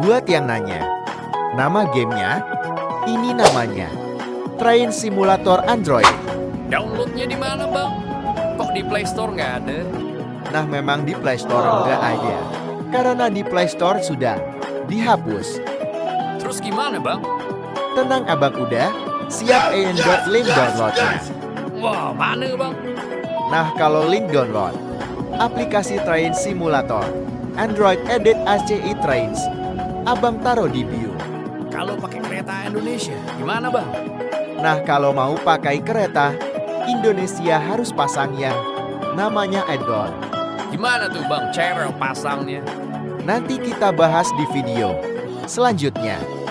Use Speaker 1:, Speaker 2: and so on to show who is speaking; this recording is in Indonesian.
Speaker 1: Buat yang nanya, nama gamenya, ini namanya Train Simulator Android.
Speaker 2: Downloadnya di mana, Bang? Kok di Play Store nggak ada?
Speaker 1: Nah, memang di Play Store nggak ada, karena di Play Store sudah dihapus.
Speaker 2: Terus gimana, Bang?
Speaker 1: Tenang abang udah, siap download link downloadnya.
Speaker 2: Wah, mana, Bang?
Speaker 1: Nah, kalau link download, aplikasi Train Simulator, Android Edit ACI Trains, abang taruh di bio.
Speaker 2: Kalau pakai kereta Indonesia, gimana, Bang?
Speaker 1: Nah, kalau mau pakai kereta Indonesia harus pasang yang namanya add-on.
Speaker 2: Gimana tuh, Bang, cara pasangnya?
Speaker 1: Nanti kita bahas di video selanjutnya.